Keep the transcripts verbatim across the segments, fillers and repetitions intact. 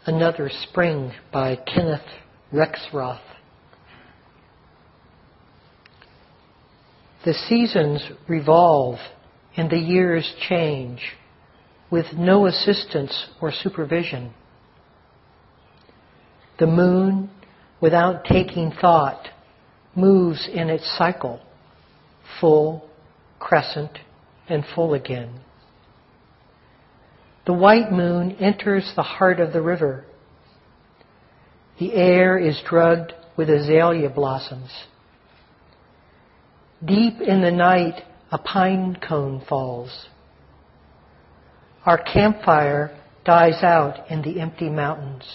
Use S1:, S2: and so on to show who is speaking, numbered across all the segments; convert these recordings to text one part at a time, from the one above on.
S1: Another Spring by Kenneth Rexroth. The seasons revolve and the years change with no assistance or supervision. The moon, without taking thought, moves in its cycle, full, crescent, and full again. The white moon enters the heart of the river. The air is drugged with azalea blossoms. Deep in the night, a pine cone falls. Our campfire dies out in the empty mountains.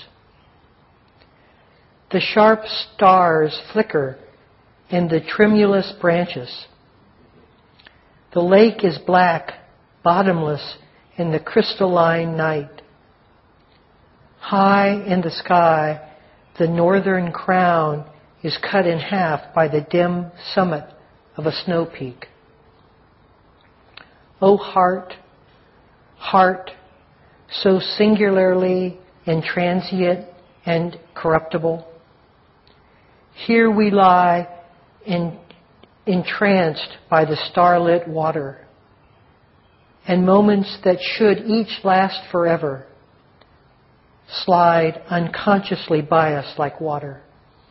S1: The sharp stars flicker in the tremulous branches. The lake is black, bottomless in the crystalline night. High in the sky, the northern crown is cut in half by the dim summit of a snow peak. O heart, heart, so singularly intransient and corruptible, here we lie in, entranced by the starlit water, and moments that should each last forever slide unconsciously by us like water.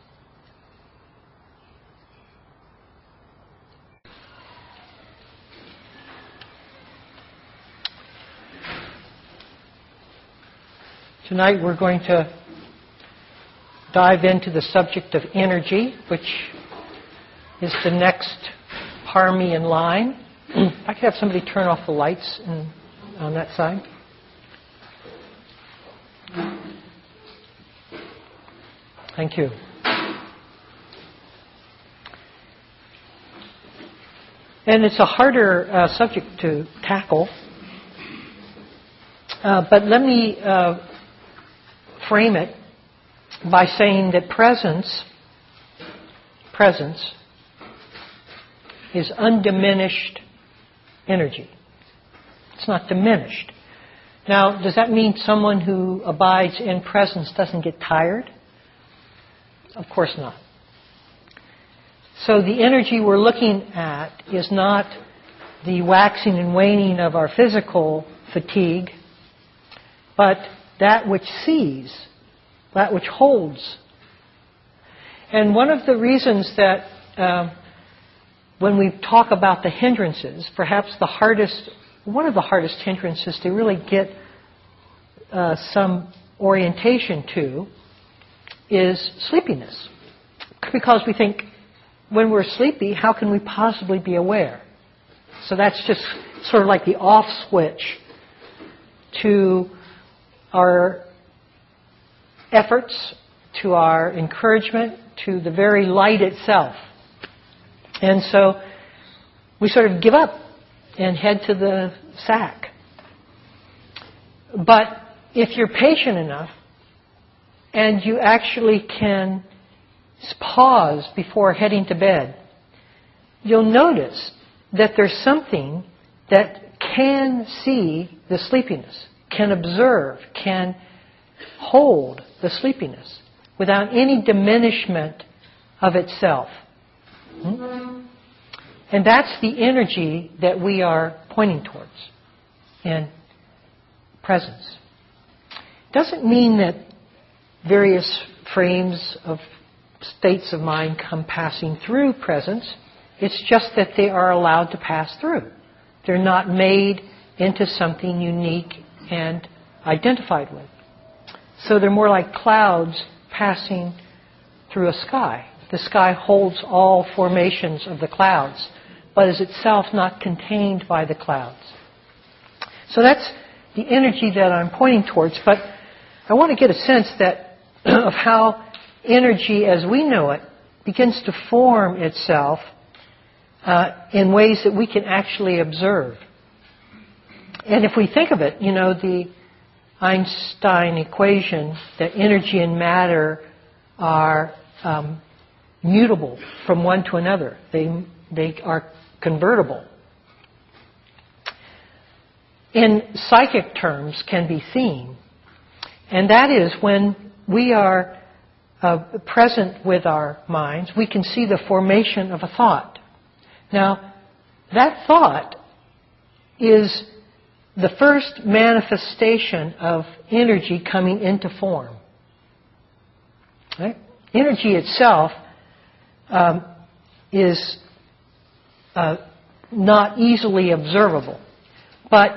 S1: Tonight we're going to dive into the subject of energy, which is the next Parmean line. If I could have somebody turn off the lights in, on that side. Thank you. And it's a harder uh, subject to tackle. Uh, but let me uh, frame it by saying that presence, presence is undiminished energy. It's not diminished. Now, does that mean someone who abides in presence doesn't get tired? Of course not. So the energy we're looking at is not the waxing and waning of our physical fatigue, but that which sees, that which holds. And one of the reasons that um, when we talk about the hindrances, perhaps the hardest, one of the hardest hindrances to really get uh, some orientation to is sleepiness. Because we think, when we're sleepy, how can we possibly be aware? So that's just sort of like the off switch to our efforts, to our encouragement, to the very light itself. And so we sort of give up and head to the sack. But if you're patient enough and you actually can pause before heading to bed, you'll notice that there's something that can see the sleepiness, can observe, can hold the sleepiness without any diminishment of itself. Hmm? And that's the energy that we are pointing towards in presence. Doesn't mean that various frames of states of mind come passing through presence. It's just that they are allowed to pass through. They're not made into something unique and identified with. So they're more like clouds passing through a sky. The sky holds all formations of the clouds, but is itself not contained by the clouds. So that's the energy that I'm pointing towards. But I want to get a sense that of how energy as we know it begins to form itself uh, in ways that we can actually observe. And if we think of it, you know, the Einstein equation that energy and matter are um, mutable from one to another. They, they are convertible. In psychic terms can be seen And that is when we are uh, present with our minds, we can see the formation of a thought. Now, that thought is the first manifestation of energy coming into form. Right? Energy itself um, is uh, not easily observable. But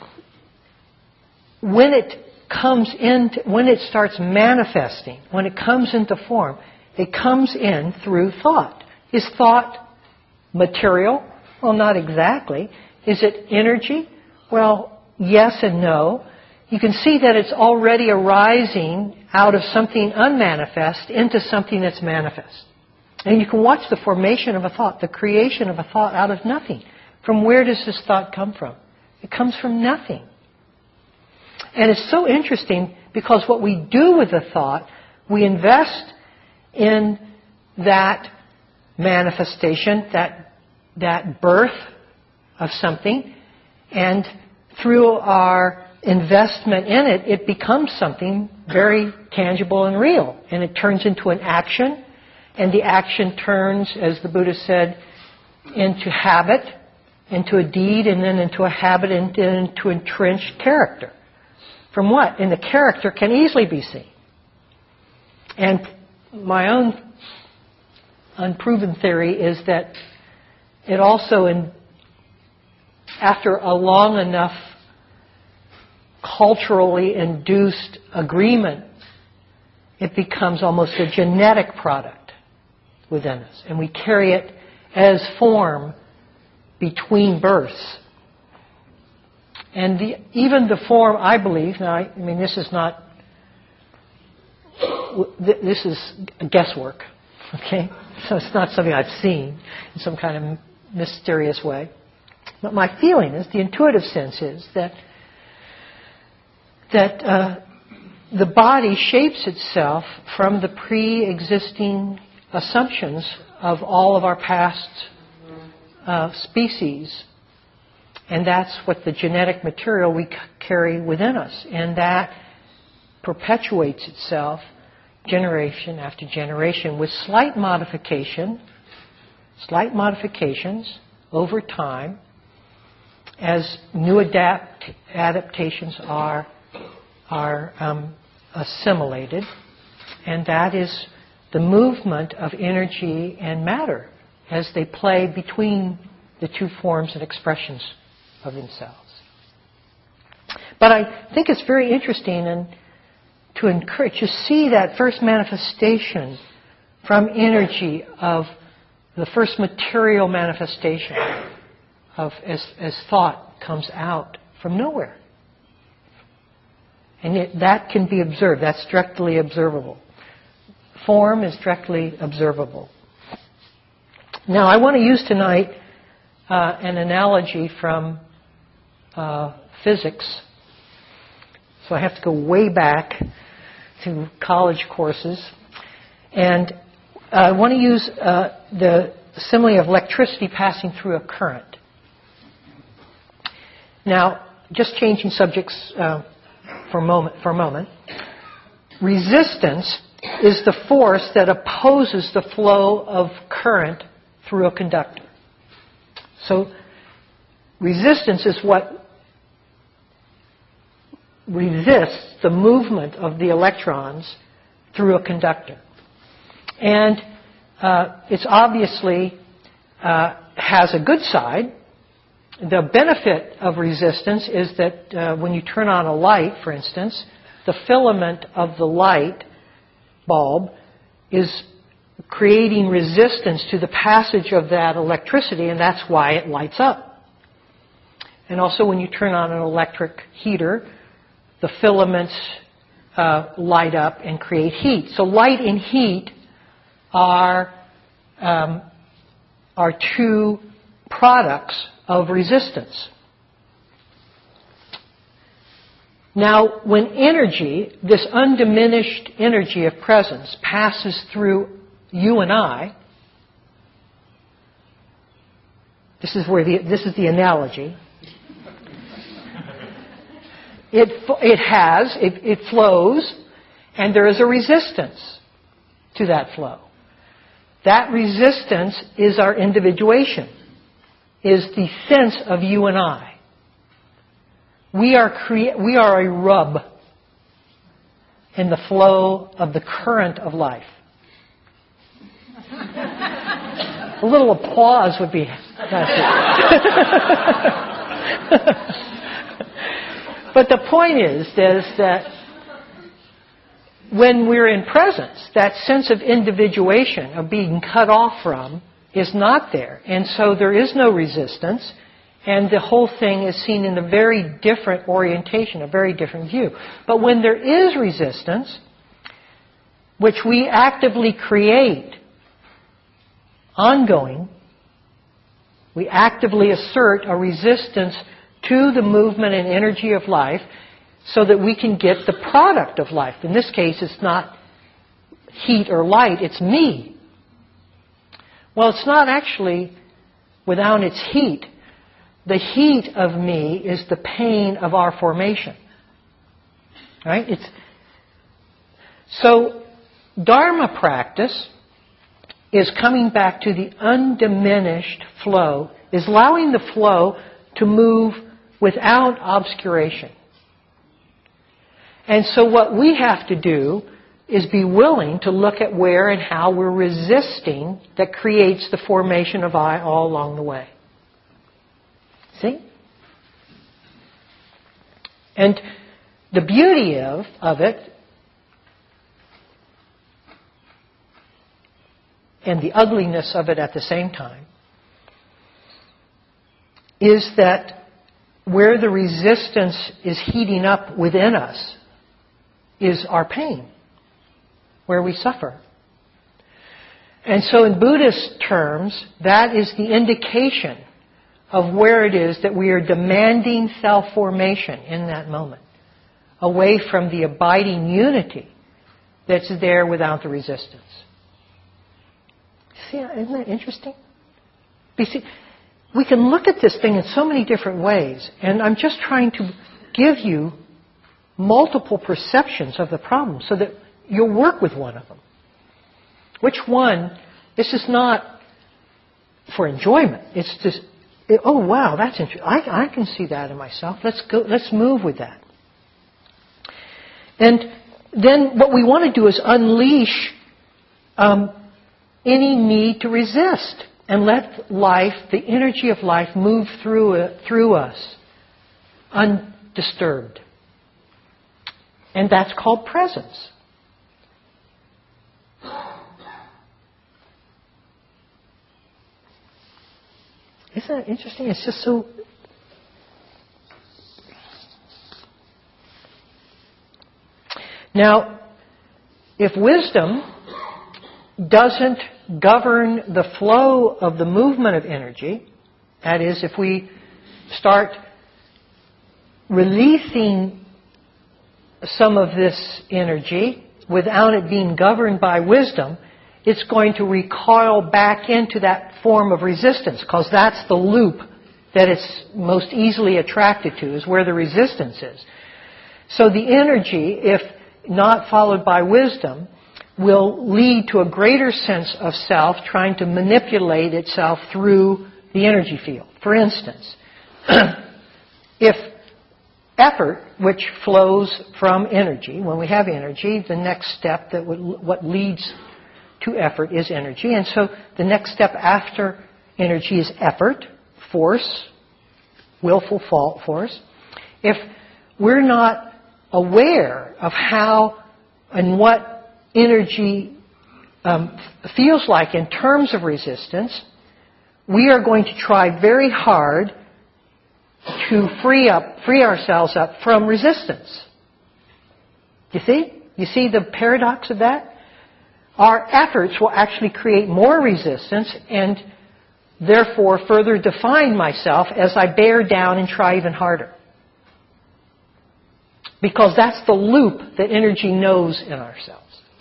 S1: when it comes into, when it starts manifesting, when it comes into form, it comes in through thought. Is thought material? Well, not exactly. Is it energy? Well, yes and no. You can see that it's already arising out of something unmanifest into something that's manifest. And you can watch the formation of a thought, the creation of a thought out of nothing. From where does this thought come from? It comes from nothing. And it's so interesting because what we do with the thought, we invest in that manifestation, that, that birth of something, and through our investment in it, it becomes something very tangible and real. And it turns into an action, and the action turns, as the Buddha said, into habit, into a deed, and then into a habit, and then into entrenched character. From what? And the character can easily be seen. And my own unproven theory is that it also, in, after a long enough culturally induced agreement, it becomes almost a genetic product within us. And we carry it as form between births. And the, even the form, I believe, now I, I mean this is not, this is guesswork, okay? So it's not something I've seen in some kind of mysterious way. But my feeling is, the intuitive sense is that that uh, the body shapes itself from the pre-existing assumptions of all of our past uh, species. And that's what the genetic material we c- carry within us. And that perpetuates itself generation after generation with slight modification, slight modifications over time as new adapt- adaptations are are um, assimilated, and that is the movement of energy and matter as they play between the two forms and expressions of themselves. But I think it's very interesting and to encourage, to see that first manifestation from energy of the first material manifestation of as, as thought comes out from nowhere. And it, that can be observed. That's directly observable. Form is directly observable. Now, I want to use tonight uh, an analogy from uh, physics. So I have to go way back to college courses. And I want to use uh, the simile of electricity passing through a current. Now, just changing subjects uh, for a moment. For a moment, resistance is the force that opposes the flow of current through a conductor. So, resistance is what resists the movement of the electrons through a conductor. And uh, it's obviously uh, has a good side. The benefit of resistance is that uh, when you turn on a light, for instance, the filament of the light bulb is creating resistance to the passage of that electricity, and that's why it lights up. And also when you turn on an electric heater, the filaments uh, light up and create heat. So light and heat are, um, are two products of resistance. Now, when energy, this undiminished energy of presence, passes through you and I, this is where the, this is the analogy. It, it has, it, it flows, and there is a resistance to that flow. That resistance is our individuation, is the sense of you and I. We are, crea- we are a rub in the flow of the current of life. A little applause would be that's it. But the point is, is that when we're in presence, that sense of individuation, of being cut off from, is not there. And so there is no resistance, and the whole thing is seen in a very different orientation, a very different view. But when there is resistance, which we actively create, ongoing, we actively assert a resistance to the movement and energy of life so that we can get the product of life. In this case, it's not heat or light, it's me. Well, it's not actually without its heat. The heat of me is the pain of our formation. Right? It's so Dharma practice is coming back to the undiminished flow, is allowing the flow to move without obscuration. And so what we have to do is be willing to look at where and how we're resisting that creates the formation of I all along the way. See? And the beauty of, of it, and the ugliness of it at the same time, is that where the resistance is heating up within us is our pain, where we suffer. And so in Buddhist terms, that is the indication of where it is that we are demanding self-formation in that moment, away from the abiding unity that's there without the resistance. See, isn't that interesting? You see, we can look at this thing in so many different ways, and I'm just trying to give you multiple perceptions of the problem so that you'll work with one of them. Which one? This is not for enjoyment. It's just, it, oh wow, that's interesting. I, I can see that in myself. Let's go. Let's move with that. And then what we want to do is unleash um, any need to resist and let life, the energy of life, move through it, through us undisturbed. And that's called presence. Isn't that interesting? It's just so... Now, if wisdom doesn't govern the flow of the movement of energy, that is, if we start releasing some of this energy without it being governed by wisdom, it's going to recoil back into that form of resistance, because that's the loop that it's most easily attracted to, is where the resistance is. So the energy, if not followed by wisdom, will lead to a greater sense of self trying to manipulate itself through the energy field. For instance, if effort, which flows from energy, when we have energy, the next step, that would, what leads to effort is energy. And so the next step after energy is effort, force, willful fault force. If we're not aware of how and what energy um, feels like in terms of resistance, we are going to try very hard to free up, free ourselves up from resistance. You see? You see the paradox of that? Our efforts will actually create more resistance and therefore further define myself as I bear down and try even harder. Because that's the loop that energy knows in ourselves.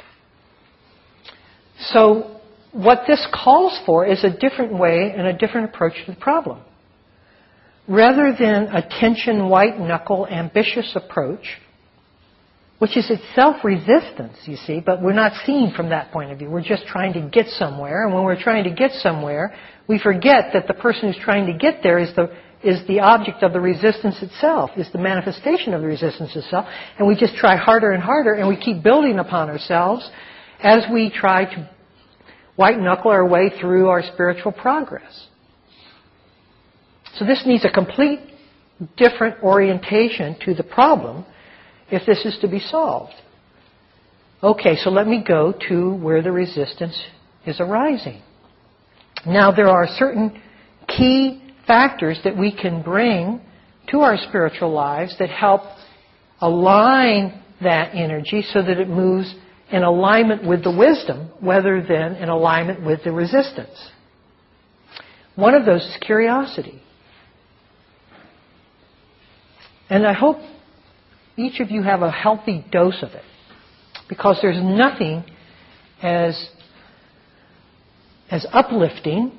S1: So what this calls for is a different way and a different approach to the problem. rather than a tension, white-knuckle, ambitious approach, which is itself resistance, you see, but we're not seen from that point of view. We're just trying to get somewhere, and when we're trying to get somewhere, we forget that the person who's trying to get there is the is the object of the resistance itself, is the manifestation of the resistance itself, and we just try harder and harder, and we keep building upon ourselves as we try to white-knuckle our way through our spiritual progress. So this needs a complete different orientation to the problem if this is to be solved. Okay, so let me go to where the resistance is arising. Now, there are certain key factors that we can bring to our spiritual lives that help align that energy so that it moves in alignment with the wisdom rather than in alignment with the resistance. One of those is curiosity. And I hope each of you have a healthy dose of it, because there's nothing as, as uplifting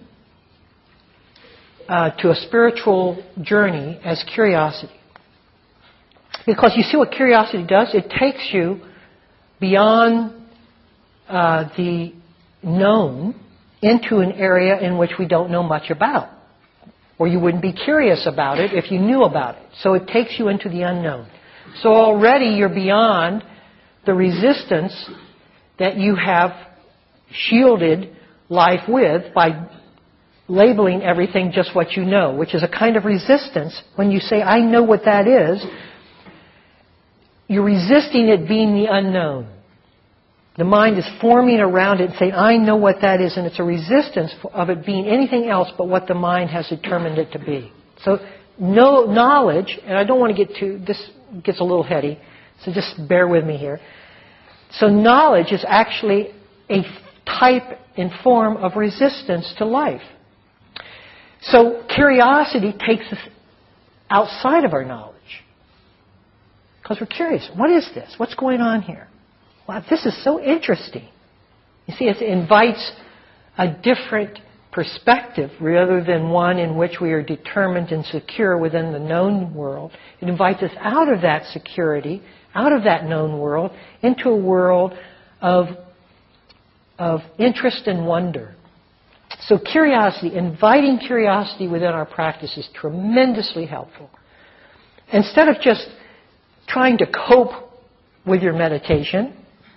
S1: uh, to a spiritual journey as curiosity. Because you see what curiosity does? It takes you beyond uh, the known into an area in which we don't know much about. Or you wouldn't be curious about it if you knew about it. So it takes you into the unknown. So already you're beyond the resistance that you have shielded life with by labeling everything just what you know, which is a kind of resistance. When you say, I know what that is, you're resisting it being the unknown. The mind is forming around it and saying, I know what that is, and it's a resistance of it being anything else but what the mind has determined it to be. So no knowledge, and I don't want to get too, this gets a little heady, so just bear with me here. So knowledge is actually a type and form of resistance to life. So curiosity takes us outside of our knowledge. Because we're curious, what is this? What's going on here? Wow, this is so interesting. You see, it invites a different perspective rather than one in which we are determined and secure within the known world. It invites us out of that security, out of that known world, into a world of, of interest and wonder. So curiosity, inviting curiosity within our practice is tremendously helpful. Instead of just trying to cope with your meditation,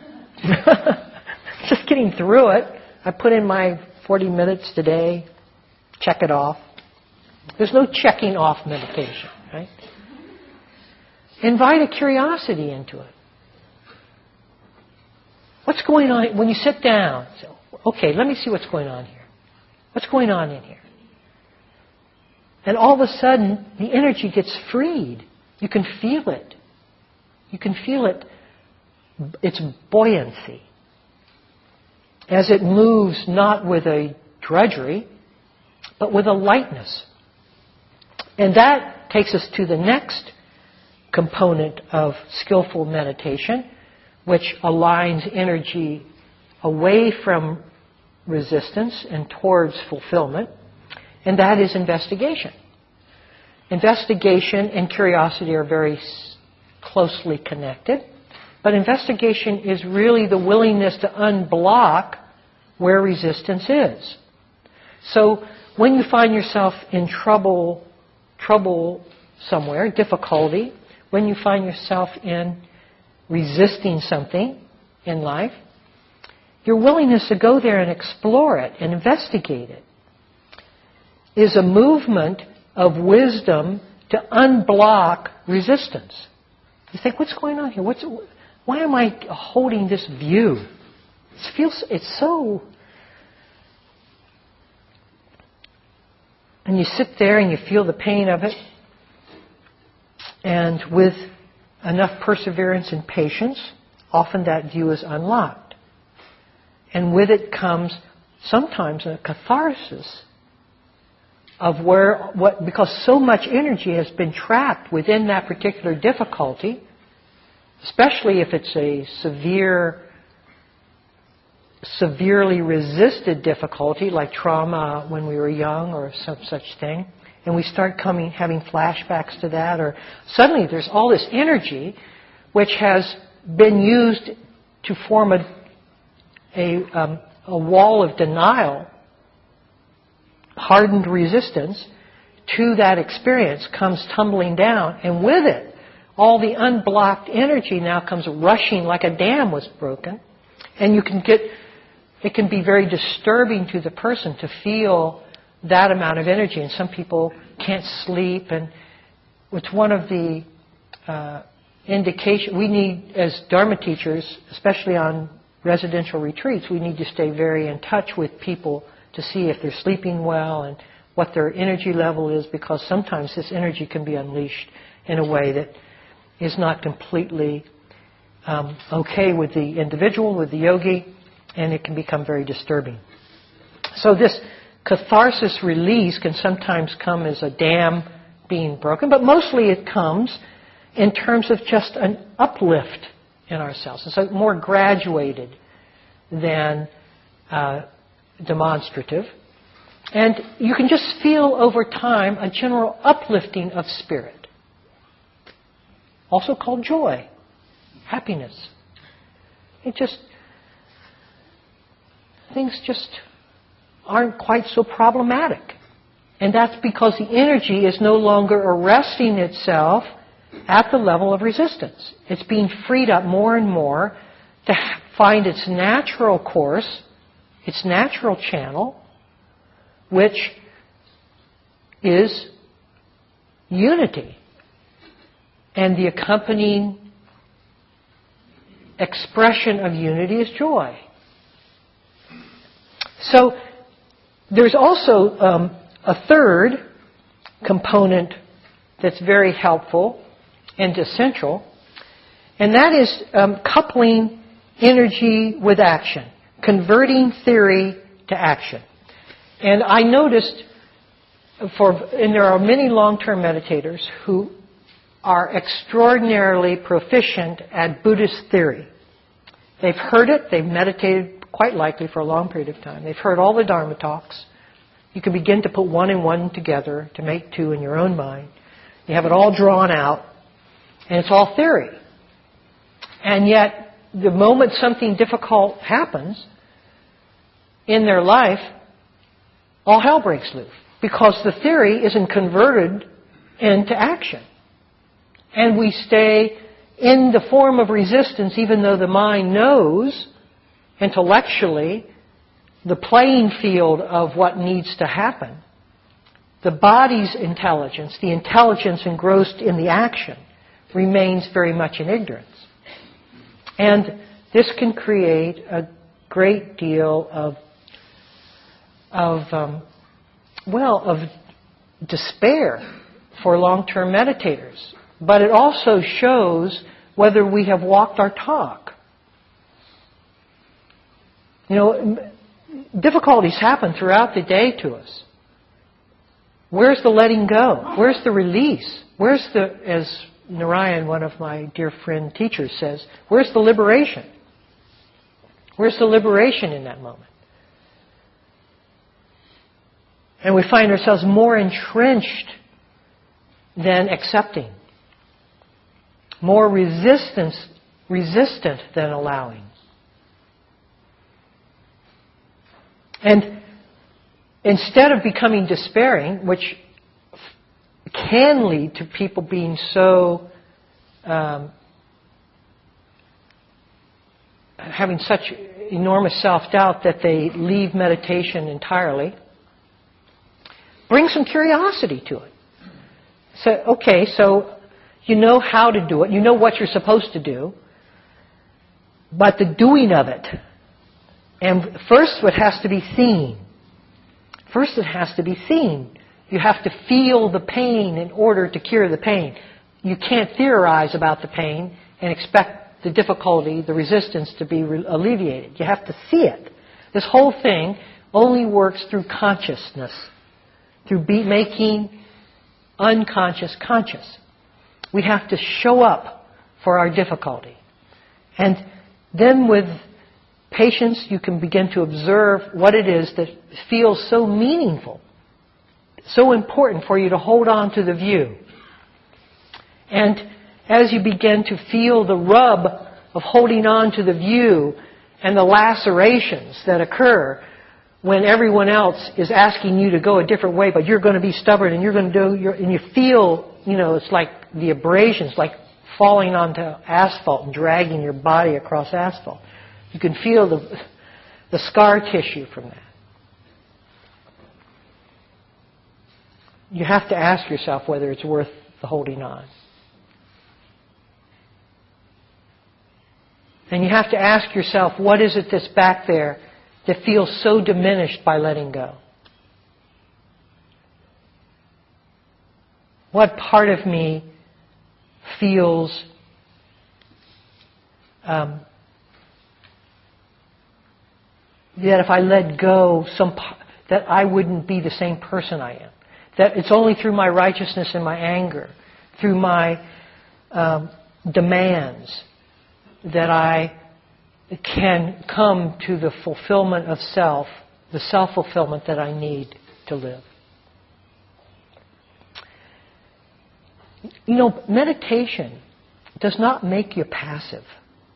S1: just getting through it. I put in my forty minutes today, check it off. There's no checking off meditation, right? Invite a curiosity into it. What's going on when you sit down? So, okay, let me see what's going on here. What's going on in here? And all of a sudden, the energy gets freed. You can feel it. You can feel it, its buoyancy, as it moves not with a drudgery, but with a lightness. And that takes us to the next component of skillful meditation, which aligns energy away from resistance and towards fulfillment, and that is investigation. Investigation and curiosity are very closely connected, but investigation is really the willingness to unblock where resistance is. So when you find yourself in trouble, trouble somewhere, difficulty, when you find yourself in resisting something in life, your willingness to go there and explore it and investigate it is a movement of wisdom to unblock resistance. You think, what's going on here? What's, why am I holding this view? It feels, it's so... And you sit there and you feel the pain of it. And with enough perseverance and patience, often that view is unlocked. And with it comes sometimes a catharsis of where, what, because so much energy has been trapped within that particular difficulty, especially if it's a severe, severely resisted difficulty like trauma when we were young or some such thing, and we start coming, having flashbacks to that, or suddenly there's all this energy which has been used to form a, a, um, a wall of denial, hardened resistance to that experience comes tumbling down, and with it, all the unblocked energy now comes rushing like a dam was broken, and you can get, it can be very disturbing to the person to feel that amount of energy, and some people can't sleep, and it's one of the uh, indication we need as Dharma teachers, especially on residential retreats, we need to stay very in touch with people to see if they're sleeping well and what their energy level is, because sometimes this energy can be unleashed in a way that is not completely um, okay with the individual, with the yogi, and it can become very disturbing. So this catharsis release can sometimes come as a dam being broken, but mostly it comes in terms of just an uplift in ourselves. It's like more graduated than uh, demonstrative. And you can just feel over time a general uplifting of spirit. Also called joy, happiness. It just, things just aren't quite so problematic. And that's because the energy is no longer arresting itself at the level of resistance. It's being freed up more and more to find its natural course, its natural channel, which is unity. And the accompanying expression of unity is joy. So there's also um, a third component that's very helpful and essential, and that is um, coupling energy with action, converting theory to action. And I noticed, for, and there are many long-term meditators who are extraordinarily proficient at Buddhist theory. They've heard it, they've meditated quite likely for a long period of time. They've heard all the Dharma talks. You can begin to put one and one together to make two in your own mind. You have it all drawn out, and it's all theory. And yet, the moment something difficult happens in their life, all hell breaks loose, because the theory isn't converted into action. And we stay in the form of resistance, even though the mind knows intellectually the playing field of what needs to happen. The body's intelligence, the intelligence engrossed in the action, remains very much in ignorance. And this can create a great deal of, of um, well, of despair for long-term meditators. But it also shows whether we have walked our talk. You know, difficulties happen throughout the day to us. Where's the letting go? Where's the release? Where's the, as Narayan, one of my dear friend teachers, says, where's the liberation? Where's the liberation in that moment? And we find ourselves more entrenched than accepting. More resistance, resistant than allowing. And instead of becoming despairing, which can lead to people being so, um, having such enormous self-doubt that they leave meditation entirely, bring some curiosity to it. So, okay, so you know how to do it, you know what you're supposed to do, but the doing of it, and first it has to be seen. First it has to be seen. You have to feel the pain in order to cure the pain. You can't theorize about the pain and expect the difficulty, the resistance to be re- alleviated. You have to see it. This whole thing only works through consciousness, through be- making unconscious conscious. We have to show up for our difficulty. And then with patience, you can begin to observe what it is that feels so meaningful so important for you to hold on to the view. And as you begin to feel the rub of holding on to the view and the lacerations that occur when everyone else is asking you to go a different way, but you're going to be stubborn and you're going to do, your, and you feel, you know, it's like the abrasions, like falling onto asphalt and dragging your body across asphalt. You can feel the, the scar tissue from that. You have to ask yourself whether it's worth the holding on. And you have to ask yourself, what is it that's back there that feels so diminished by letting go? What part of me feels um, that if I let go, some that I wouldn't be the same person I am? That it's only through my righteousness and my anger, through my um, demands, that I can come to the fulfillment of self, the self-fulfillment that I need to live. You know, meditation does not make you passive.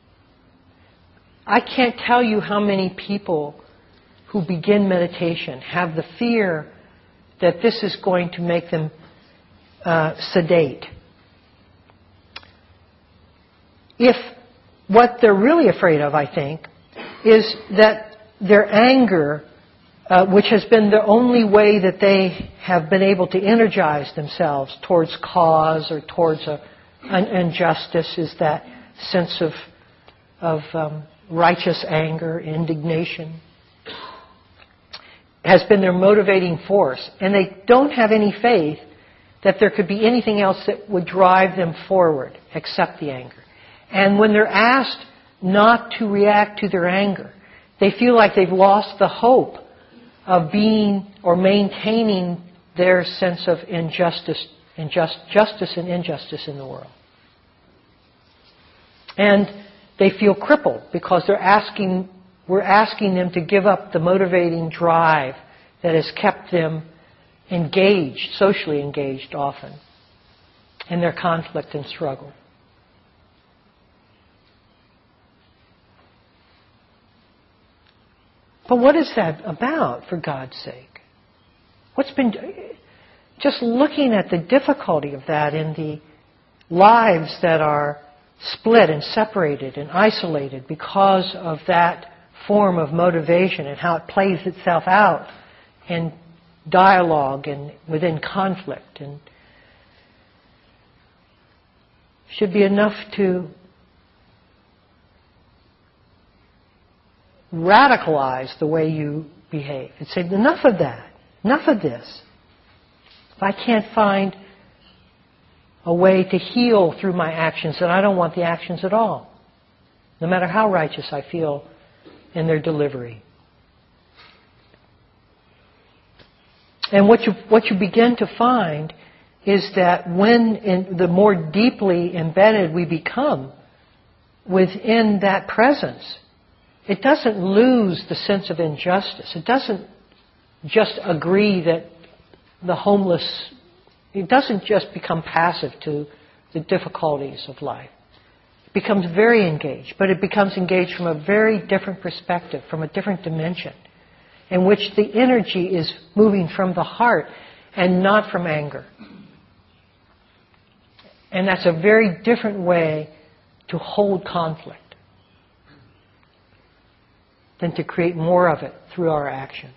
S1: I can't tell you how many people who begin meditation have the fear that this is going to make them uh, sedate. If what they're really afraid of, I think, is that their anger, uh, which has been the only way that they have been able to energize themselves towards cause or towards a, an injustice, is that sense of, of um, righteous anger, indignation, has been their motivating force. And they don't have any faith that there could be anything else that would drive them forward except the anger. And when they're asked not to react to their anger, they feel like they've lost the hope of being or maintaining their sense of injustice, injust, justice and injustice in the world. And they feel crippled because they're asking, we're asking them to give up the motivating drive that has kept them engaged, socially engaged often, in their conflict and struggle. But what is that about, for God's sake? What's been... Just looking at the difficulty of that in the lives that are split and separated and isolated because of that form of motivation and how it plays itself out in dialogue and within conflict, and should be enough to radicalize the way you behave and say, enough of that, enough of this. If I can't find a way to heal through my actions, then I don't want the actions at all, no matter how righteous I feel in their delivery. And what you what you begin to find is that when in, the more deeply embedded we become within that presence, it doesn't lose the sense of injustice. It doesn't just agree that the homeless, it doesn't just become passive to the difficulties of life. It becomes very engaged, but it becomes engaged from a very different perspective, from a different dimension, in which the energy is moving from the heart and not from anger. And that's a very different way to hold conflict than to create more of it through our action.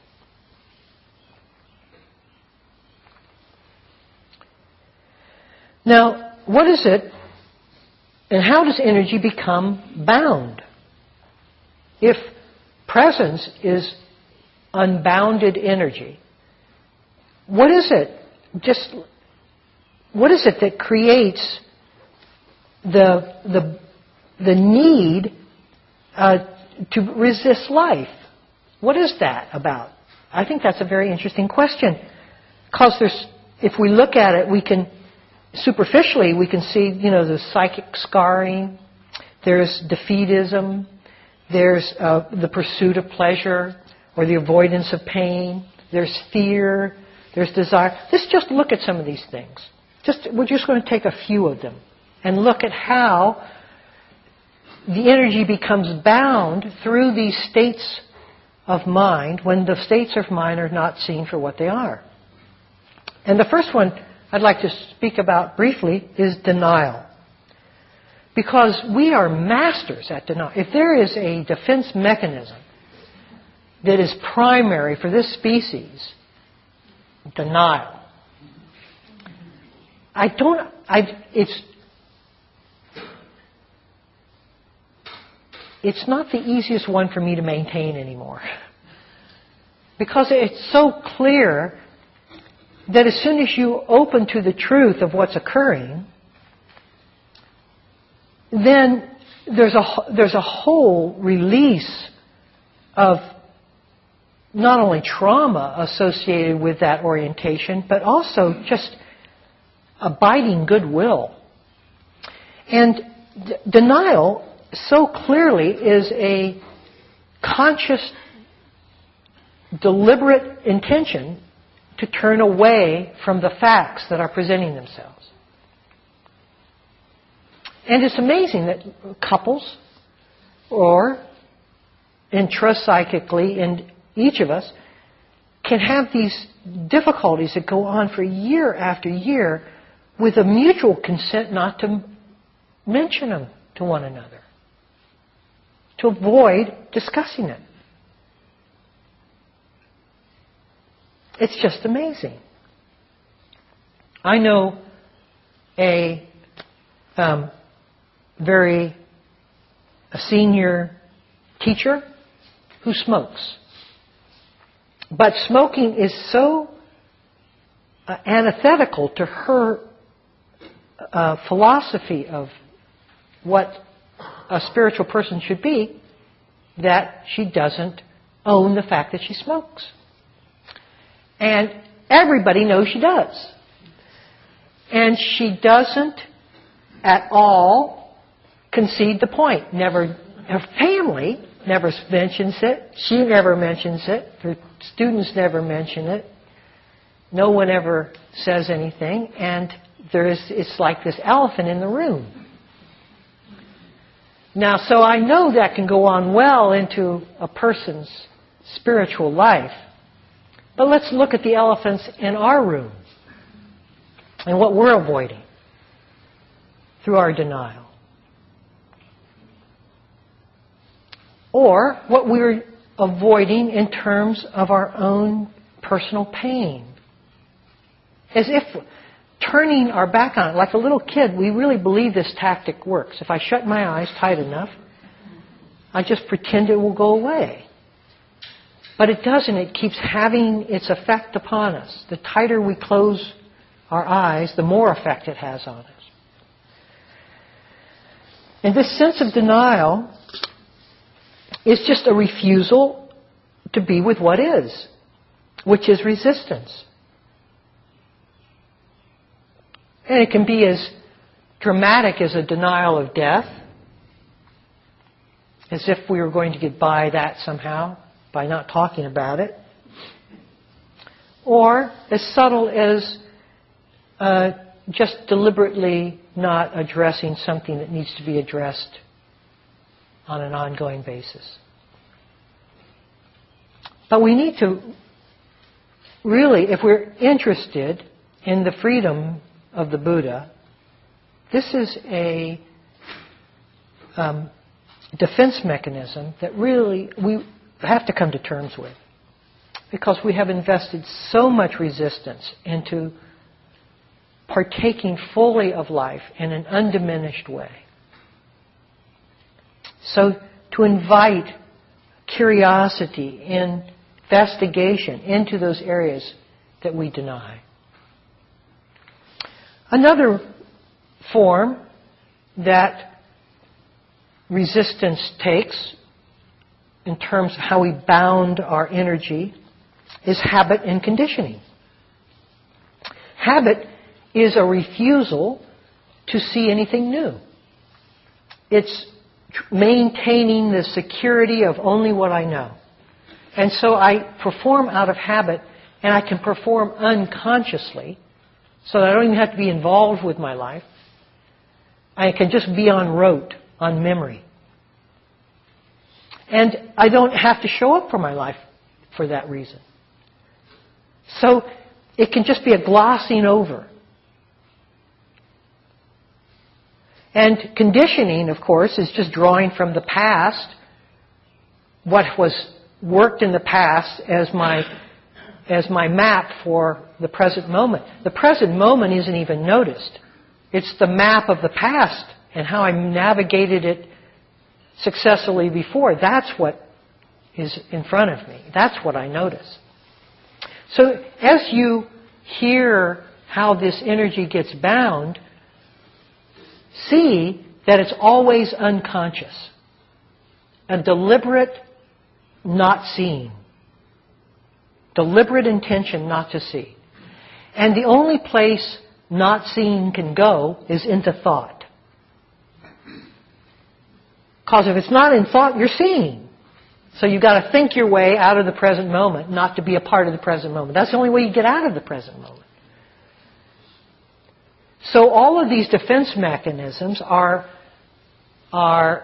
S1: Now, what is it, and how does energy become bound? If presence is unbounded energy, what is it? Just what is it that creates the the the need uh, to resist life? What is that about? I think that's a very interesting question, because there's, if we look at it, we can superficially we can see, you know, the psychic scarring. There's defeatism. There's uh, the pursuit of pleasure or the avoidance of pain. There's fear. There's desire. Let's just look at some of these things. Just, we're just going to take a few of them and look at how the energy becomes bound through these states of mind when the states of mind are not seen for what they are. And the first one I'd like to speak about briefly is denial. Because we are masters at denial. If there is a defense mechanism that is primary for this species, denial. I don't, I, it's, it's not the easiest one for me to maintain anymore. Because it's so clear that as soon as you open to the truth of what's occurring, then there's a, there's a whole release of not only trauma associated with that orientation, but also just abiding goodwill. And d- denial so clearly is a conscious, deliberate intention to turn away from the facts that are presenting themselves. And it's amazing that couples, or intrapsychically in each of us, can have these difficulties that go on for year after year with a mutual consent not to mention them to one another, to avoid discussing it. It's just amazing. I know a um, very a senior teacher who smokes. But smoking is so uh, antithetical to her uh, philosophy of what a spiritual person should be that she doesn't own the fact that she smokes. And everybody knows she does. And she doesn't at all concede the point. Never, her family never mentions it. She never mentions it. Her students never mention it. No one ever says anything. And there's, it's like this elephant in the room. Now, so I know that can go on well into a person's spiritual life. But let's look at the elephants in our room and what we're avoiding through our denial. Or what we're avoiding in terms of our own personal pain. As if turning our back on it, like a little kid, we really believe this tactic works. If I shut my eyes tight enough, I just pretend it will go away. But it doesn't. It keeps having its effect upon us. The tighter we close our eyes, the more effect it has on us. And this sense of denial is just a refusal to be with what is, which is resistance. And it can be as dramatic as a denial of death, as if we were going to get by that somehow by not talking about it. Or as subtle as uh, just deliberately not addressing something that needs to be addressed on an ongoing basis. But we need to really, if we're interested in the freedom of the Buddha, this is a um, defense mechanism that really we have to come to terms with, because we have invested so much resistance into partaking fully of life in an undiminished way. So to invite curiosity, investigation into those areas that we deny. Another form that resistance takes in terms of how we bound our energy is habit and conditioning. Habit is a refusal to see anything new. It's maintaining the security of only what I know. And so I perform out of habit and I can perform unconsciously, so that I don't even have to be involved with my life. I can just be on rote, on memory. And I don't have to show up for my life for that reason. So it can just be a glossing over. And conditioning, of course, is just drawing from the past what was worked in the past as my as my map for the present moment. The present moment isn't even noticed. It's the map of the past and how I navigated it successfully before. That's what is in front of me. That's what I notice. So as you hear how this energy gets bound, see that it's always unconscious. A deliberate not seeing. Deliberate intention not to see. And the only place not seeing can go is into thought. Because if it's not in thought, you're seeing. So you've got to think your way out of the present moment, not to be a part of the present moment. That's the only way you get out of the present moment. So all of these defense mechanisms are, are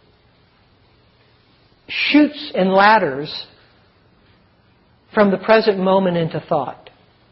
S1: chutes and ladders from the present moment into thought.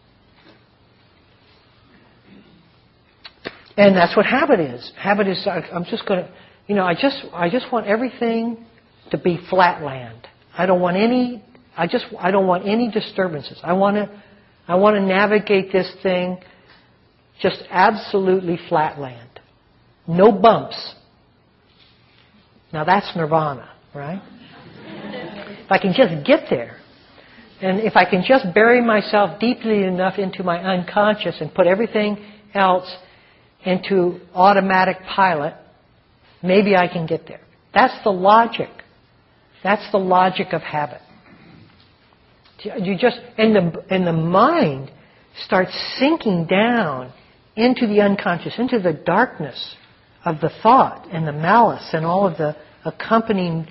S1: And that's what habit is. Habit is, I'm just going to, you know, I just, I just want everything to be flat land. I don't want any, I just, I don't want any disturbances. I want to, I want to navigate this thing just absolutely flat land. No bumps. Now that's nirvana, right? If I can just get there, and if I can just bury myself deeply enough into my unconscious and put everything else into automatic pilot, maybe I can get there. That's the logic. That's the logic of habit. You just, and the, and the mind starts sinking down into the unconscious, into the darkness of the thought and the malice and all of the accompanying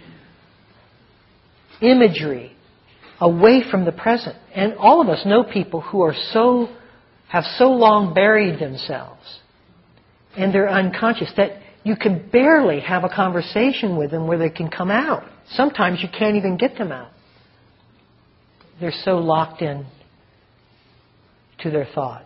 S1: imagery away from the present. And all of us know people who are so, have so long buried themselves and they're unconscious that you can barely have a conversation with them where they can come out. Sometimes you can't even get them out. They're so locked in to their thought.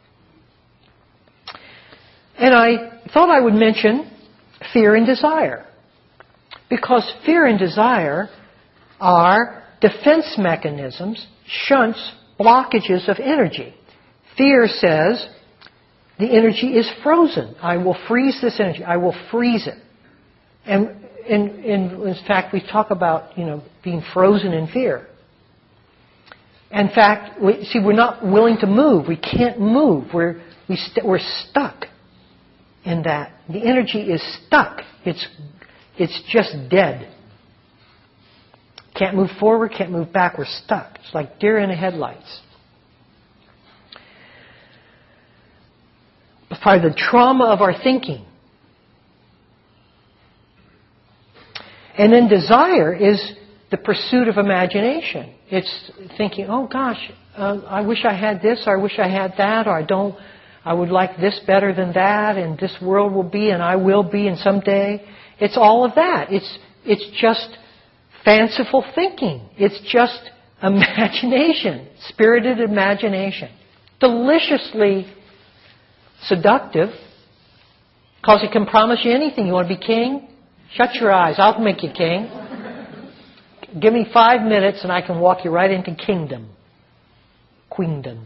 S1: And I thought I would mention fear and desire. Because fear and desire are defense mechanisms, shunts, blockages of energy. Fear says, the energy is frozen. I will freeze this energy. I will freeze it. And in, in, in fact, we talk about, you know, being frozen in fear. In fact, we, see, we're not willing to move. We can't move. We're, we st- we're stuck in that. The energy is stuck. It's, it's just dead. Can't move forward, can't move back. We're stuck. It's like deer in the headlights. By the trauma of our thinking. And then desire is the pursuit of imagination. It's thinking, oh gosh, uh, I wish I had this, or I wish I had that, or I don't, I would like this better than that, and this world will be, and I will be, and someday. It's all of that. It's it's just fanciful thinking. It's just imagination, spirited imagination. Deliciously seductive, because it can promise you anything. You want to be king? Shut your eyes. I'll make you king. Give me five minutes and I can walk you right into kingdom. Queendom.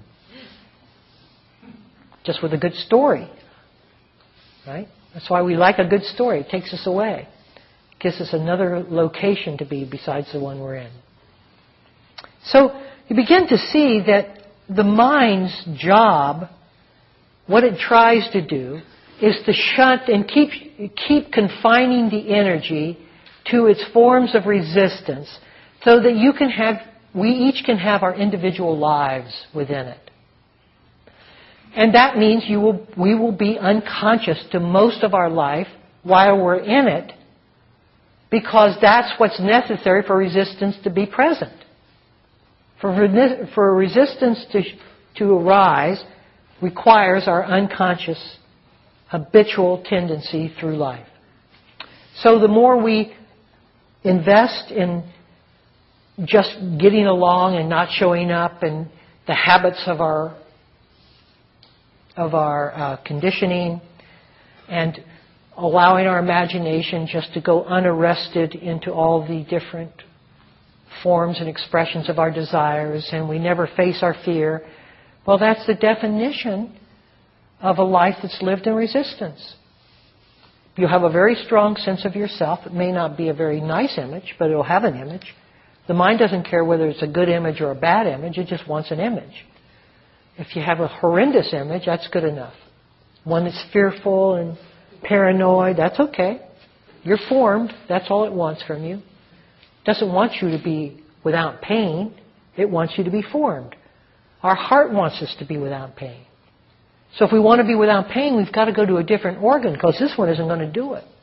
S1: Just with a good story. Right? That's why we like a good story. It takes us away. It gives us another location to be besides the one we're in. So you begin to see that the mind's job, what it tries to do, is to shunt and keep keep confining the energy to its forms of resistance so that you can have, we each can have our individual lives within it. And that means you will, we will be unconscious to most of our life while we're in it, because that's what's necessary for resistance to be present. For, reni- for resistance to, to arise requires our unconscious, habitual tendency through life. So the more we invest in just getting along and not showing up and the habits of our of our uh, conditioning and allowing our imagination just to go unarrested into all the different forms and expressions of our desires, and we never face our fear, well, that's the definition of a life that's lived in resistance. You'll have a very strong sense of yourself. It may not be a very nice image, but it'll have an image. The mind doesn't care whether it's a good image or a bad image. It just wants an image. If you have a horrendous image, that's good enough. One that's fearful and paranoid, that's okay. You're formed. That's all it wants from you. It doesn't want you to be without pain. It wants you to be formed. Our heart wants us to be without pain. So if we want to be without pain, we've got to go to a different organ because this one isn't going to do it.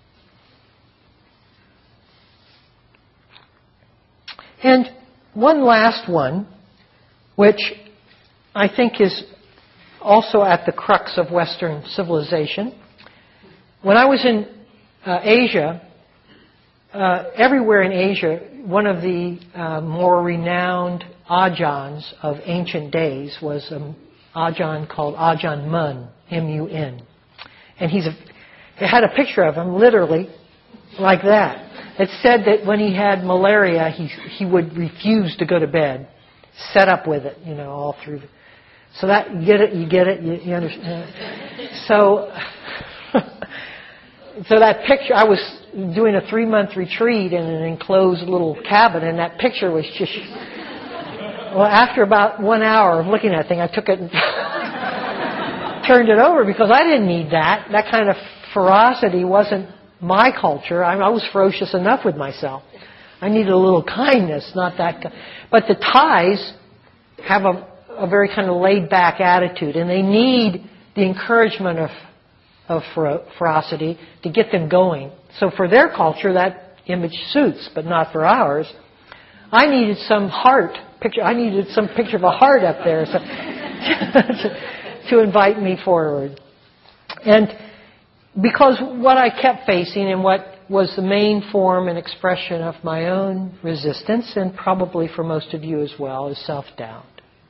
S1: And one last one, which I think is also at the crux of Western civilization. When I was in uh, Asia, uh, everywhere in Asia, one of the uh, more renowned Ajahns of ancient days was an Ajahn called Ajahn Mun, M U N. And he's a, it had a picture of him, literally, like that. It said that when he had malaria, he he would refuse to go to bed, set up with it, you know, all through. The, so that you get it, you get it, you, you understand. So, so that picture, I was doing a three-month retreat in an enclosed little cabin, and that picture was just. Well, after about one hour of looking at that thing, I took it and turned it over because I didn't need that. That kind of ferocity wasn't my culture. I, I was ferocious enough with myself. I needed a little kindness, not that. But the Thais have a, a very kind of laid-back attitude, and they need the encouragement of, of fer- ferocity to get them going. So for their culture, that image suits, but not for ours. I needed some heart picture. I needed some picture of a heart up there so, to, to invite me forward. And because what I kept facing and what was the main form and expression of my own resistance, and probably for most of you as well, is self-doubt.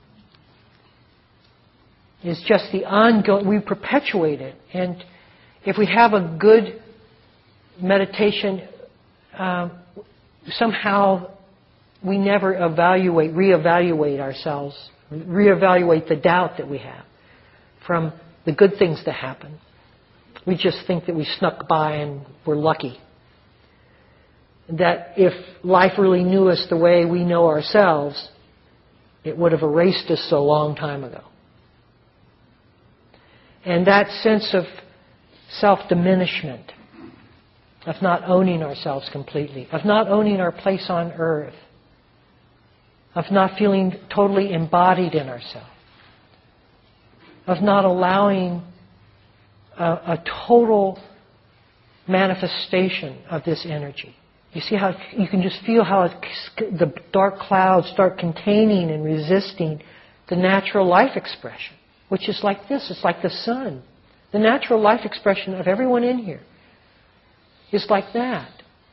S1: It's just the ongoing, we perpetuate it. And if we have a good meditation, uh, somehow we never evaluate, reevaluate ourselves, reevaluate the doubt that we have from the good things that happen. We just think that we snuck by and we're lucky. That if life really knew us the way we know ourselves, it would have erased us a long time ago. And that sense of self-diminishment, of not owning ourselves completely, of not owning our place on earth, of not feeling totally embodied in ourselves, of not allowing a, a total manifestation of this energy. You see how you can just feel how it, the dark clouds start containing and resisting the natural life expression, which is like this. It's like the sun. The natural life expression of everyone in here is like that.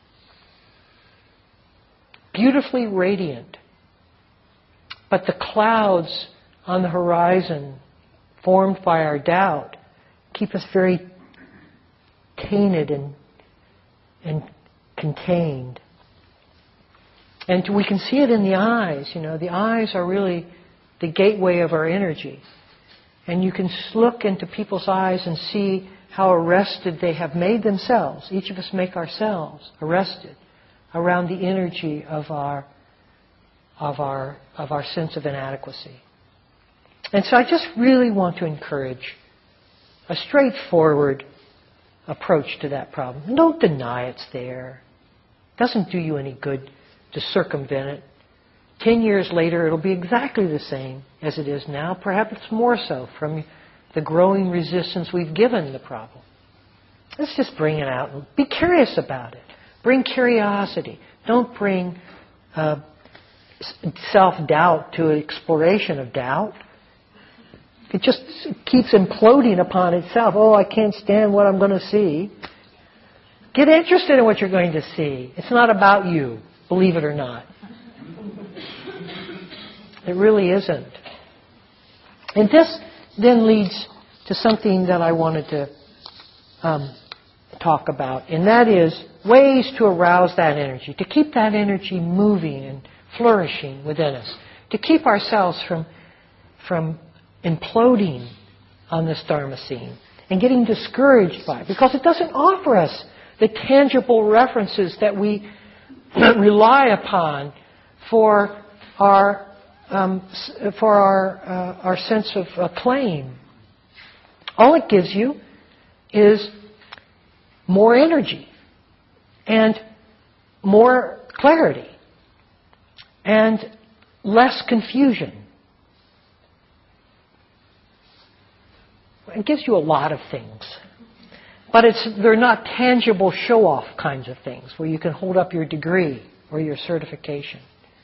S1: Beautifully radiant. But the clouds on the horizon, formed by our doubt, keep us very tainted and, and contained. And we can see it in the eyes. You know, the eyes are really the gateway of our energy. And you can look into people's eyes and see how arrested they have made themselves. Each of us make ourselves arrested around the energy of our of our of our sense of inadequacy. And so I just really want to encourage a straightforward approach to that problem. Don't deny it's there. It doesn't do you any good to circumvent it. Ten years later, it'll be exactly the same as it is now, perhaps more so from the growing resistance we've given the problem. Let's just bring it out and be curious about it. Bring curiosity. Don't bring uh, self-doubt to exploration of doubt. It just keeps imploding upon itself. Oh, I can't stand what I'm going to see. Get interested in what you're going to see. It's not about you, believe it or not. It really isn't. And this then leads to something that I wanted to um, talk about, and that is ways to arouse that energy, to keep that energy moving and flourishing within us, to keep ourselves from, from imploding on this Dharma scene and getting discouraged by it, because it doesn't offer us the tangible references that we rely upon for our um, for our uh, our sense of acclaim. All it gives you is more energy and more clarity and less confusion. It gives you a lot of things. But it's, they're not tangible show-off kinds of things where you can hold up your degree or your certification.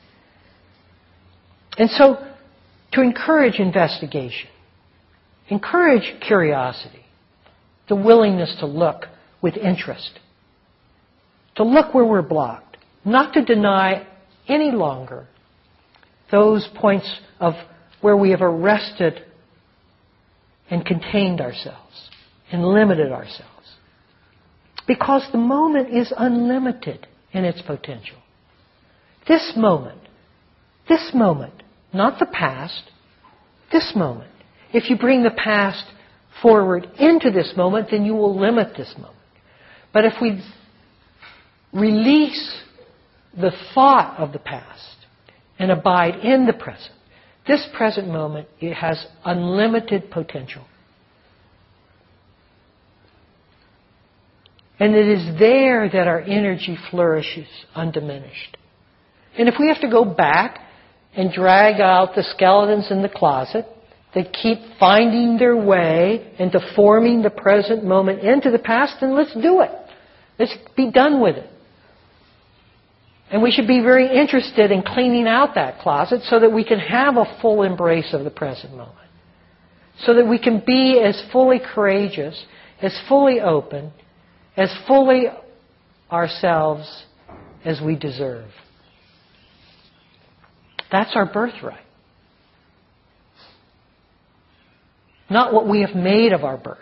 S1: And so, to encourage investigation, encourage curiosity, the willingness to look with interest, to look where we're blocked, not to deny any longer those points of where we have arrested and contained ourselves and limited ourselves. Because the moment is unlimited in its potential. This moment, this moment, not the past, this moment. If you bring the past forward into this moment, then you will limit this moment. But if we release the thought of the past and abide in the present, this present moment, it has unlimited potential. And it is there that our energy flourishes undiminished. And if we have to go back and drag out the skeletons in the closet that keep finding their way into forming the present moment into the past, then let's do it. Let's be done with it. And we should be very interested in cleaning out that closet so that we can have a full embrace of the present moment. So that we can be as fully courageous, as fully open, as fully ourselves as we deserve. That's our birthright. Not what we have made of our birth.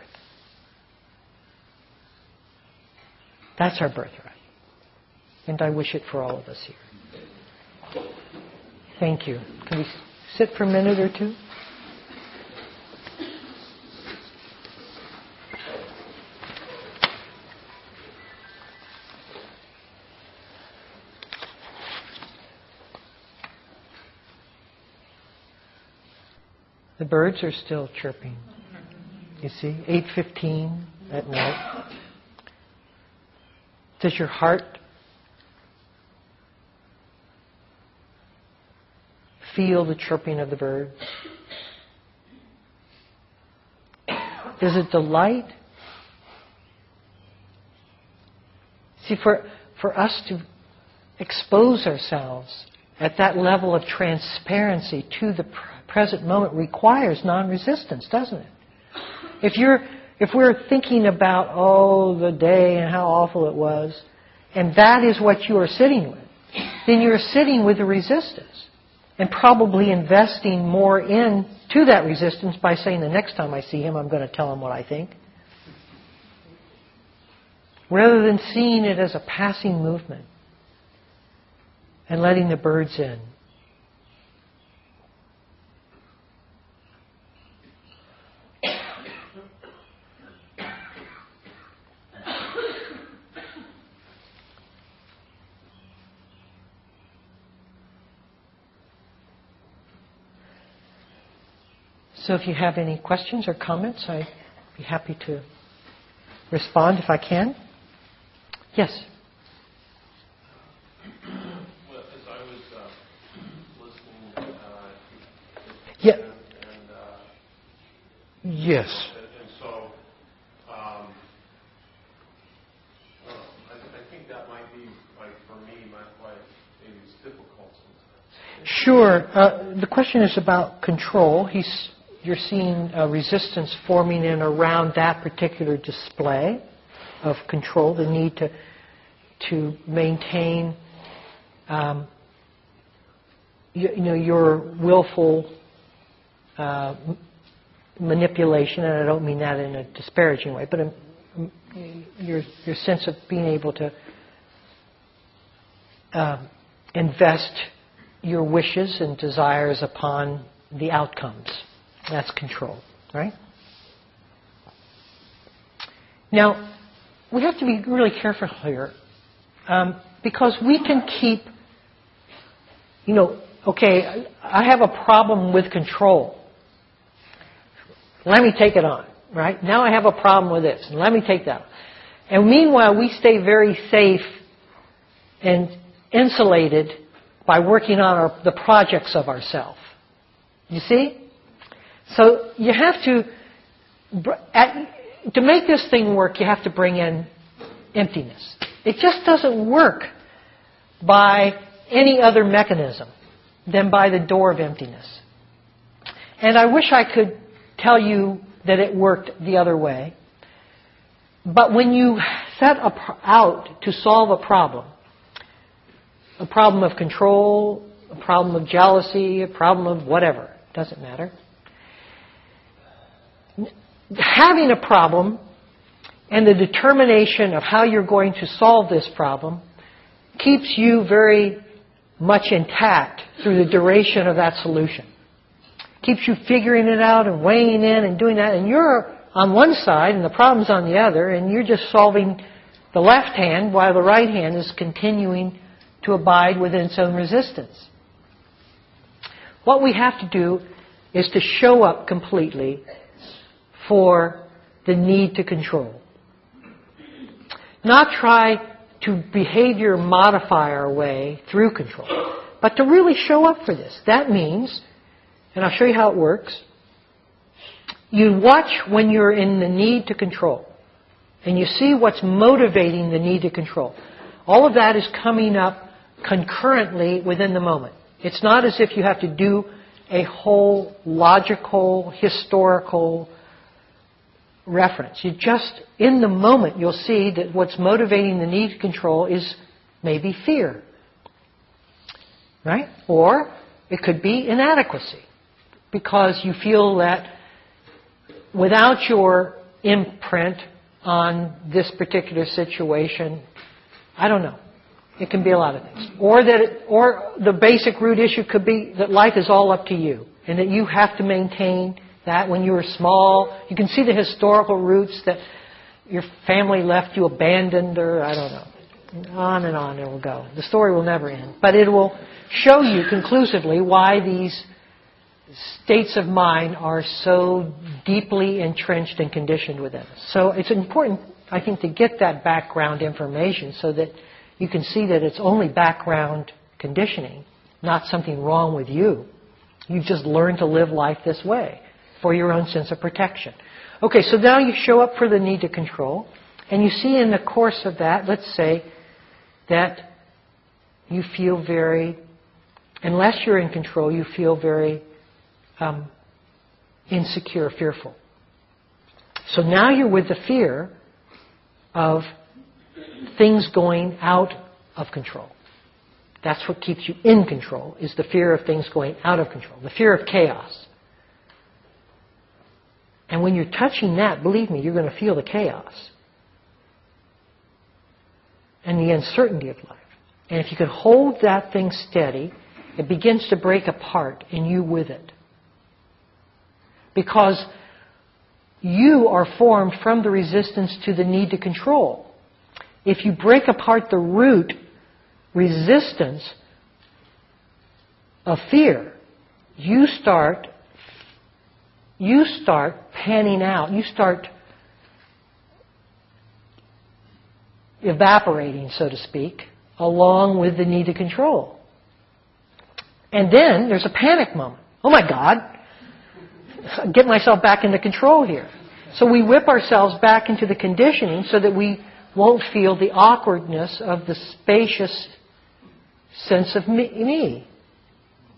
S1: That's our birthright. And I wish it for all of us here. Thank you. Can we sit for a minute or two? The birds are still chirping. You see, eight fifteen at night. Does your heart feel the chirping of the birds? Does it delight? See, for, for us to expose ourselves at that level of transparency to the present moment requires non-resistance, doesn't it? If you're, if we're thinking about, oh, the day and how awful it was, and that is what you are sitting with, then you're sitting with the resistance and probably investing more into that resistance by saying the next time I see him, I'm going to tell him what I think. Rather than seeing it as a passing movement and letting the birds in. So if you have any questions or comments, I'd be happy to respond if I can. Yes?
S2: Well, as I was uh, listening, uh,
S1: yeah.
S2: and, and uh,
S1: yes.
S2: And, and so, um, well, I, I think that might be, like, for me, my, why maybe it's difficult sometimes.
S1: Sure. Uh, the question is about control. He's, you're seeing uh, resistance forming in around that particular display of control, the need to to maintain um, you, you know, your willful uh, manipulation, and I don't mean that in a disparaging way, but um, your your sense of being able to uh, invest your wishes and desires upon the outcomes. That's control, right? Now, we have to be really careful here, um, because we can keep, you know, okay, I have a problem with control. Let me take it on, right? Now I have a problem with this, and let me take that on. And meanwhile, we stay very safe and insulated by working on our, the projects of ourself. You see? So you have to, at, to make this thing work, you have to bring in emptiness. It just doesn't work by any other mechanism than by the door of emptiness. And I wish I could tell you that it worked the other way. But when you set a, out to solve a problem, a problem of control, a problem of jealousy, a problem of whatever, doesn't matter. Having a problem and the determination of how you're going to solve this problem keeps you very much intact through the duration of that solution. Keeps you figuring it out and weighing in and doing that. And you're on one side and the problem's on the other, and you're just solving the left hand while the right hand is continuing to abide within its own resistance. What we have to do is to show up completely for the need to control. Not try to behavior modify our way through control, but to really show up for this. That means, and I'll show you how it works, you watch when you're in the need to control, and you see what's motivating the need to control. All of that is coming up concurrently within the moment. It's not as if you have to do a whole logical, historical reference. You just, in the moment, you'll see that what's motivating the need to control is maybe fear. Right? Or it could be inadequacy. Because you feel that without your imprint on this particular situation, I don't know. It can be a lot of things. Or that, it, or the basic root issue could be that life is all up to you, and that you have to maintain that when you were small. You can see the historical roots that your family left you abandoned, or I don't know. And on and on it will go. The story will never end. But it will show you conclusively why these states of mind are so deeply entrenched and conditioned within us. So it's important, I think, to get that background information so that you can see that it's only background conditioning, not something wrong with you. You've just learned to live life this way for your own sense of protection. Okay, so now you show up for the need to control, and you see in the course of that, let's say, that you feel very, unless you're in control, you feel very um, insecure, fearful. So now you're with the fear of things going out of control. That's what keeps you in control, is the fear of things going out of control, the fear of chaos. And when you're touching that, believe me, you're going to feel the chaos and the uncertainty of life. And if you can hold that thing steady, it begins to break apart, and you with it. Because you are formed from the resistance to the need to control. If you break apart the root resistance of fear, you start you start panning out. You start evaporating, so to speak, along with the need to control. And then there's a panic moment. Oh my God, get myself back into control here. So we whip ourselves back into the conditioning so that we won't feel the awkwardness of the spacious sense of me.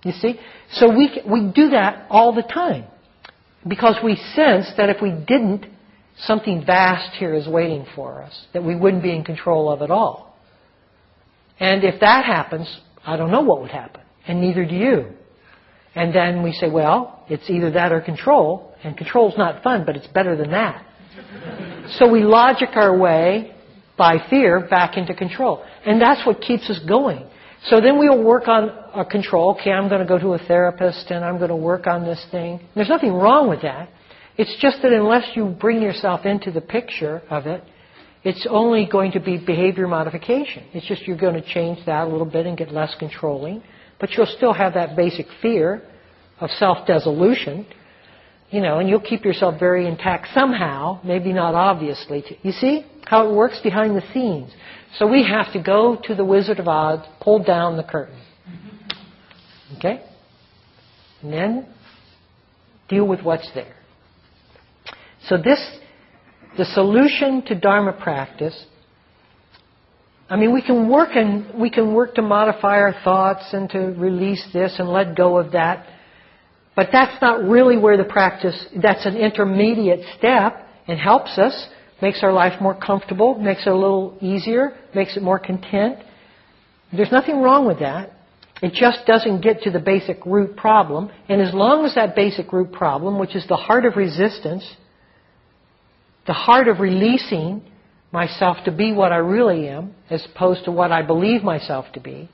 S1: You see? So we, we do that all the time. Because we sense that if we didn't, something vast here is waiting for us that we wouldn't be in control of at all. And if that happens, I don't know what would happen. And neither do you. And then we say, well, it's either that or control. And control's not fun, but it's better than that. So we logic our way, by fear, back into control. And that's what keeps us going. So then we'll work on a control. Okay, I'm going to go to a therapist and I'm going to work on this thing. There's nothing wrong with that. It's just that unless you bring yourself into the picture of it, it's only going to be behavior modification. It's just you're going to change that a little bit and get less controlling. But you'll still have that basic fear of self-dissolution. You know, and you'll keep yourself very intact somehow, maybe not obviously. You see how it works behind the scenes? So we have to go to the Wizard of Oz, pull down the curtain. Okay? And then deal with what's there. So this, the solution to Dharma practice, I mean, we can work and we can work to modify our thoughts and to release this and let go of that. But that's not really where the practice, that's an intermediate step and helps us, makes our life more comfortable, makes it a little easier, makes it more content. There's nothing wrong with that. It just doesn't get to the basic root problem. And as long as that basic root problem, which is the heart of resistance, the heart of releasing myself to be what I really am, as opposed to what I believe myself to be,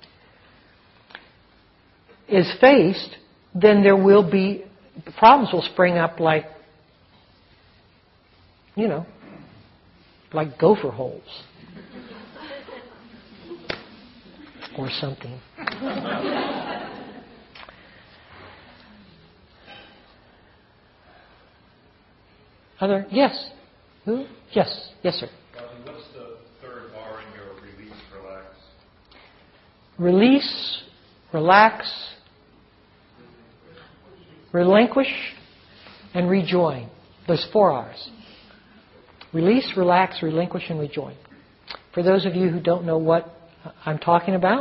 S1: is faced, then there will be, problems will spring up like, you know, like gopher holes. Or something. Other? Yes. Who? Yes. Yes, sir.
S2: What's the third R in your release, relax?
S1: Release, relax, relinquish, and rejoin. There's four R's. Release, relax, relinquish, and rejoin. For those of you who don't know what I'm talking about,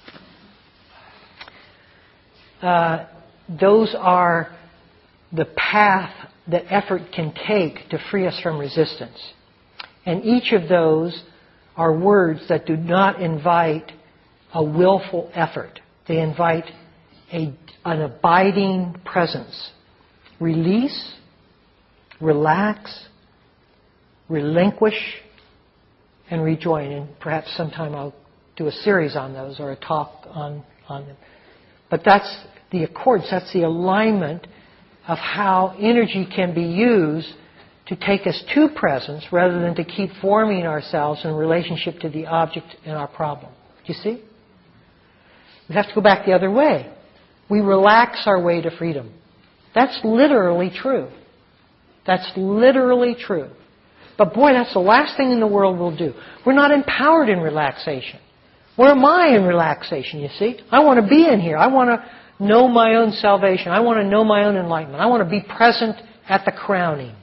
S1: uh, those are the path that effort can take to free us from resistance. And each of those are words that do not invite a willful effort. They invite a, an abiding presence. Release, relax, relinquish, and rejoin. And perhaps sometime I'll do a series on those or a talk on, on them. But that's the accords, that's the alignment of how energy can be used to take us to presence rather than to keep forming ourselves in relationship to the object in our problem. Do you see? We have to go back the other way. We relax our way to freedom. That's literally true. That's literally true. But boy, that's the last thing in the world we'll do. We're not empowered in relaxation. Where am I in relaxation, you see? I want to be in here. I want to know my own salvation. I want to know my own enlightenment. I want to be present at the crowning.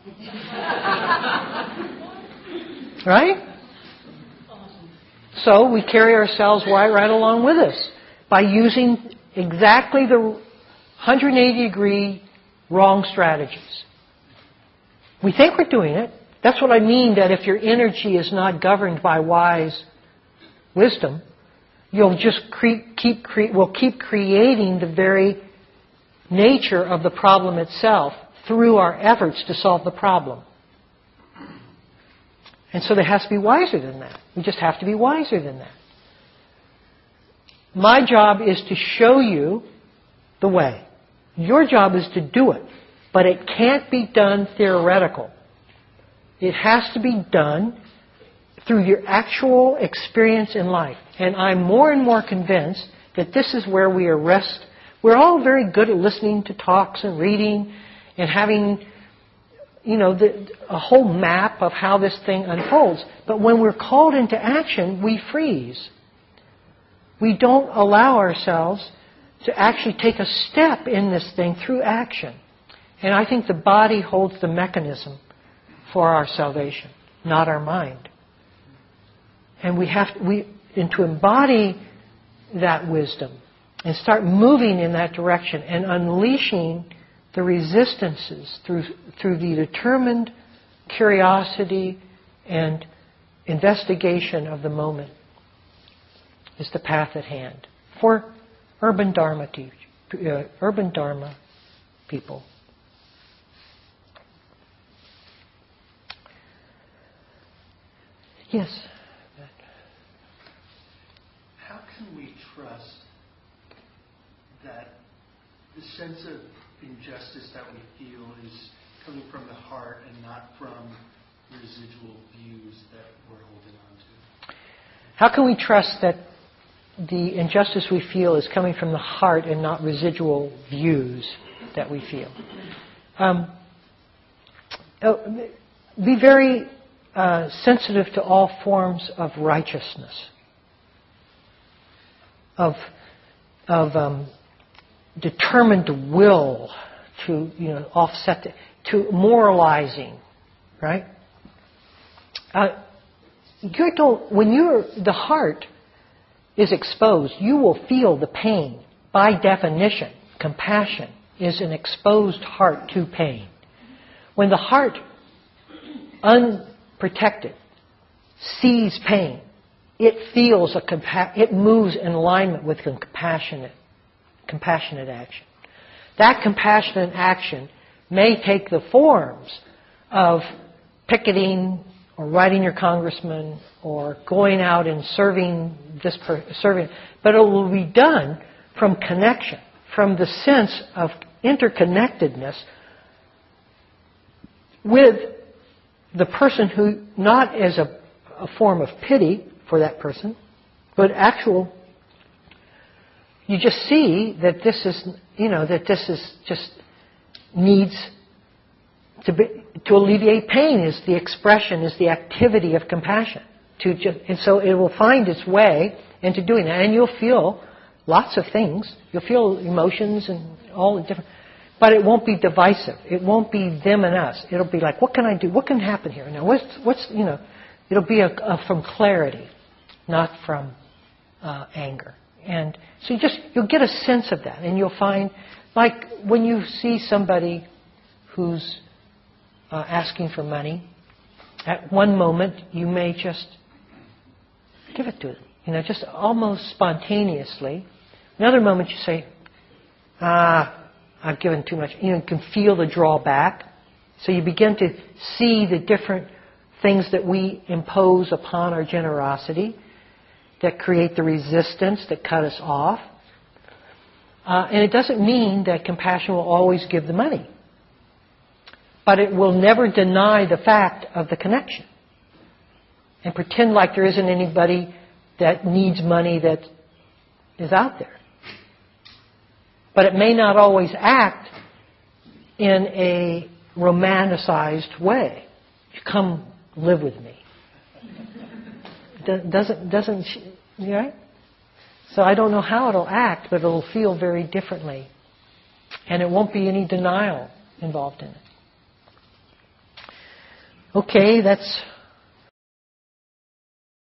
S1: Right? So we carry ourselves right, right along with us by using exactly the one hundred eighty degree wrong strategies. We think we're doing it. That's what I mean, that if your energy is not governed by wise wisdom, you'll just cre- keep cre- we'll keep creating the very nature of the problem itself through our efforts to solve the problem. And so there has to be wiser than that. We just have to be wiser than that. My job is to show you the way. Your job is to do it. But it can't be done theoretical. It has to be done through your actual experience in life. And I'm more and more convinced that this is where we arrest. We're all very good at listening to talks and reading and having, you know, the, a whole map of how this thing unfolds. But when we're called into action, we freeze. We don't allow ourselves to actually take a step in this thing through action. And I think the body holds the mechanism for our salvation, not our mind. And we have we and to embody that wisdom and start moving in that direction and unleashing the resistances through, through the determined curiosity and investigation of the moment is the path at hand for urban Dharma, teach, uh, urban Dharma people. Yes?
S3: How can we trust that the sense of injustice that we feel is coming from the heart and not from residual views that we're holding on to?
S1: How can we trust that the injustice we feel is coming from the heart and not residual views that we feel? Um, be very uh, sensitive to all forms of righteousness, of of um, determined will to, you know, offset, the, to moralizing, right? Uh, you don't. When you're the heart is exposed, you will feel the pain. By definition, compassion is an exposed heart to pain. When the heart, unprotected, sees pain, it feels a compa- it moves in alignment with compassionate, compassionate action. That compassionate action may take the forms of picketing or writing your congressman or going out and serving this per- serving, but it will be done from connection, from the sense of interconnectedness with the person who, not as a, a form of pity for that person, but actual, you just see that this is, you know, that this is just needs to be, to alleviate pain is the expression, is the activity of compassion. To just, and so it will find its way into doing that. And you'll feel lots of things. You'll feel emotions and all the different, but it won't be divisive. It won't be them and us. It'll be like, what can I do? What can happen here? Now, what's, what's you know, it'll be a, a, from clarity, not from uh, anger. And so you just, you'll get a sense of that. And you'll find, like when you see somebody who's uh, asking for money, at one moment you may just give it to them. You know, just almost spontaneously. Another moment you say, ah, I've given too much. You know, you can feel the drawback. So you begin to see the different things that we impose upon our generosity that create the resistance that cut us off. Uh, and it doesn't mean that compassion will always give the money. But it will never deny the fact of the connection. And pretend like there isn't anybody that needs money that is out there. But it may not always act in a romanticized way. Come live with me. Doesn't, doesn't, right? So I don't know how it'll act, but it'll feel very differently. And it won't be any denial involved in it. Okay, that's